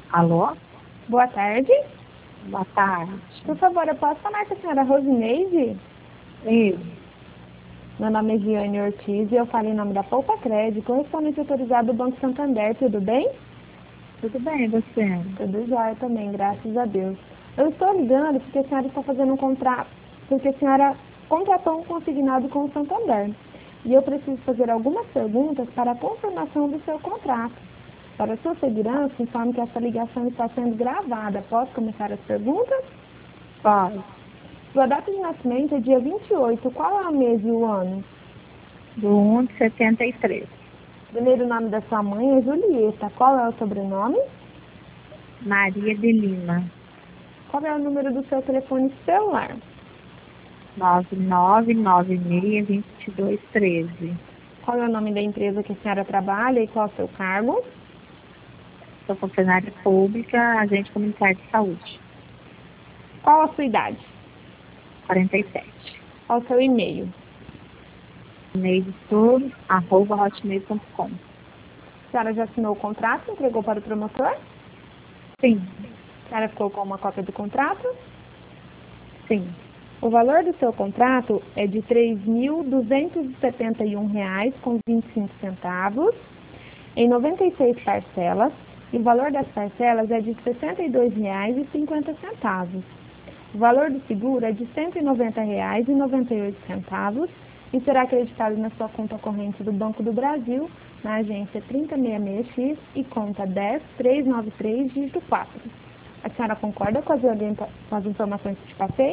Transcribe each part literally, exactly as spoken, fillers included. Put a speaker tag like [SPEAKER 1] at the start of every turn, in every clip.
[SPEAKER 1] Alô?
[SPEAKER 2] Boa tarde.
[SPEAKER 1] Boa tarde.
[SPEAKER 2] Por favor, eu posso falar com a senhora Rosineide?
[SPEAKER 1] Isso.
[SPEAKER 2] Meu nome é Giane Ortiz e eu falo em nome da Poupa Crédito, correspondente autorizado do Banco Santander. Tudo bem?
[SPEAKER 1] Tudo bem, você?
[SPEAKER 2] Tudo jóia também, graças a Deus. Eu estou ligando porque a senhora está fazendo um contrato, porque a senhora contratou um consignado com o Santander. E eu preciso fazer algumas perguntas para a confirmação do seu contrato. Para sua segurança, informe que essa ligação está sendo gravada. Posso começar as perguntas?
[SPEAKER 1] Pode.
[SPEAKER 2] Sua data de nascimento é dia vinte e oito. Qual é o mês e o ano?
[SPEAKER 1] Do um de setenta e três.
[SPEAKER 2] Primeiro nome da sua mãe é Julieta. Qual é o sobrenome?
[SPEAKER 1] Maria de Lima.
[SPEAKER 2] Qual é o número do seu telefone celular?
[SPEAKER 1] nove nove nove seis, dois dois um três.
[SPEAKER 2] Qual é o nome da empresa que a senhora trabalha e qual é o seu cargo?
[SPEAKER 1] Sou funcionária pública, agente comunitário de saúde.
[SPEAKER 2] Qual a sua idade?
[SPEAKER 1] quarenta e sete.
[SPEAKER 2] Qual o seu e-mail?
[SPEAKER 1] E-mail de tudo, arroba hotmail ponto com.
[SPEAKER 2] A senhora já assinou o contrato e entregou para o promotor?
[SPEAKER 1] Sim.
[SPEAKER 2] A senhora ficou com uma cópia do contrato?
[SPEAKER 1] Sim.
[SPEAKER 2] O valor do seu contrato é de três mil duzentos e setenta e um reais com vinte e cinco centavos em noventa e seis parcelas, e o valor das parcelas é de sessenta e dois reais e cinquenta centavos. O valor do seguro é de cento e noventa reais e noventa e oito centavos e será acreditado na sua conta corrente do Banco do Brasil, na agência trinta e seis seis X e conta dez três nove três, dígito quatro. A senhora concorda com as, orienta... com as informações que te passei?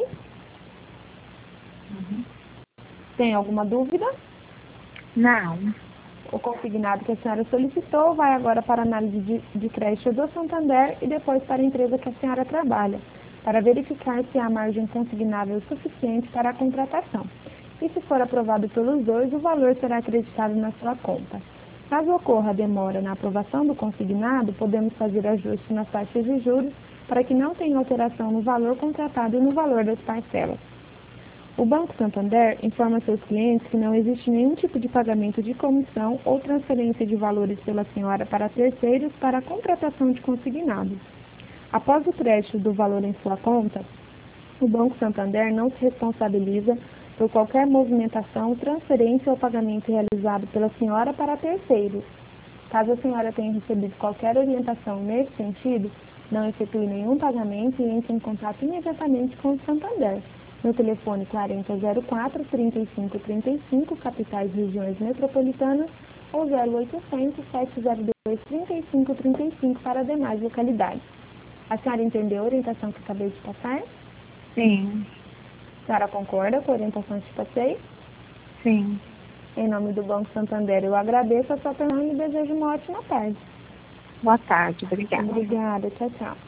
[SPEAKER 1] Uhum.
[SPEAKER 2] Tem alguma dúvida?
[SPEAKER 1] Não.
[SPEAKER 2] O consignado que a senhora solicitou vai agora para análise de, de crédito do Santander e depois para a empresa que a senhora trabalha, para verificar se há margem consignável suficiente para a contratação. E se for aprovado pelos dois, o valor será acreditado na sua conta. Caso ocorra demora na aprovação do consignado, podemos fazer ajuste nas taxas de juros para que não tenha alteração no valor contratado e no valor das parcelas. O Banco Santander informa seus clientes que não existe nenhum tipo de pagamento de comissão ou transferência de valores pela senhora para terceiros para a contratação de consignados. Após o crédito do valor em sua conta, o Banco Santander não se responsabiliza por qualquer movimentação, transferência ou pagamento realizado pela senhora para terceiros. Caso a senhora tenha recebido qualquer orientação nesse sentido, não efetue nenhum pagamento e entre em contato imediatamente com o Santander, no telefone quarenta zero quatro, trinta e cinco trinta e cinco, capitais regiões metropolitanas, ou zero oitocentos, sete zero dois, trinta e cinco trinta e cinco para demais localidades. A senhora entendeu a orientação que acabei de passar?
[SPEAKER 1] Sim.
[SPEAKER 2] A senhora concorda com a orientação que passei?
[SPEAKER 1] Sim.
[SPEAKER 2] Em nome do Banco Santander, eu agradeço a sua atenção e desejo uma ótima tarde.
[SPEAKER 1] Boa tarde, obrigada.
[SPEAKER 2] Obrigada, tchau, tchau.